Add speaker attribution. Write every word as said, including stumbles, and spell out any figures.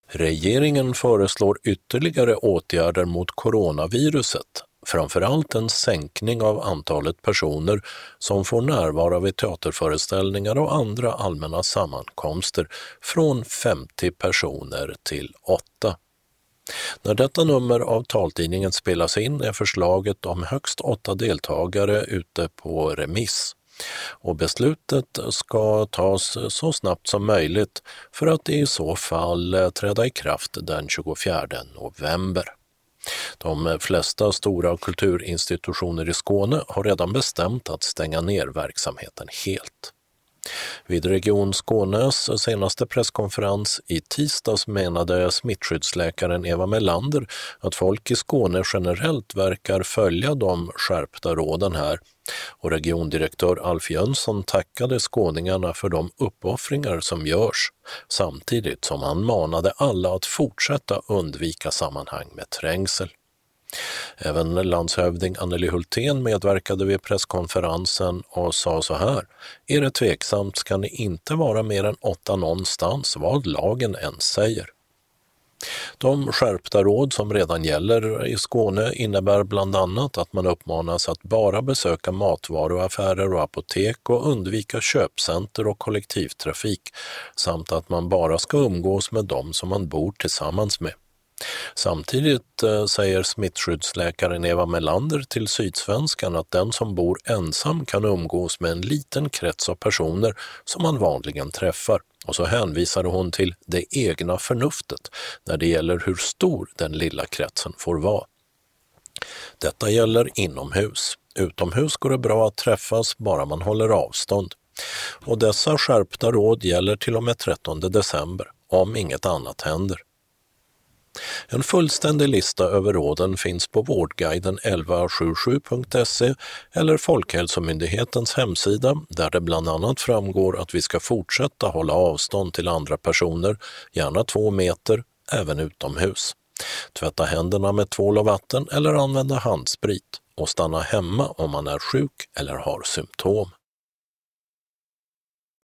Speaker 1: Regeringen föreslår ytterligare åtgärder mot coronaviruset, framförallt en sänkning av antalet personer som får närvara vid teaterföreställningar och andra allmänna sammankomster från femtio personer till åtta. När detta nummer av taltidningen spelas in är förslaget om högst åtta deltagare ute på remiss. Och beslutet ska tas så snabbt som möjligt för att i så fall träda i kraft den tjugofjärde november. De flesta stora kulturinstitutioner i Skåne har redan bestämt att stänga ner verksamheten helt. Vid Region Skånes senaste presskonferens i tisdags menade smittskyddsläkaren Eva Melander att folk i Skåne generellt verkar följa de skärpta råden här, och regiondirektör Alf Jönsson tackade skåningarna för de uppoffringar som görs, samtidigt som han manade alla att fortsätta undvika sammanhang med trängsel. Även landshövding Anneli Hultén medverkade vid presskonferensen och sa så här: är det tveksamt ska ni inte vara mer än åtta någonstans vad lagen än säger. De skärpta råd som redan gäller i Skåne innebär bland annat att man uppmanas att bara besöka matvaruaffärer och apotek och undvika köpcenter och kollektivtrafik, samt att man bara ska umgås med dem som man bor tillsammans med. Samtidigt eh, säger smittskyddsläkaren Eva Melander till Sydsvenskan att den som bor ensam kan umgås med en liten krets av personer som man vanligen träffar, och så hänvisade hon till det egna förnuftet när det gäller hur stor den lilla kretsen får vara. Detta gäller inomhus. Utomhus går det bra att träffas bara man håller avstånd. Och dessa skärpta råd gäller till och med trettonde december, om inget annat händer. En fullständig lista över råden finns på Vårdguiden elva sjuttiosju punkt se eller Folkhälsomyndighetens hemsida, där det bland annat framgår att vi ska fortsätta hålla avstånd till andra personer, gärna två meter, även utomhus. Tvätta händerna med tvål och vatten eller använda handsprit och stanna hemma om man är sjuk eller har symptom.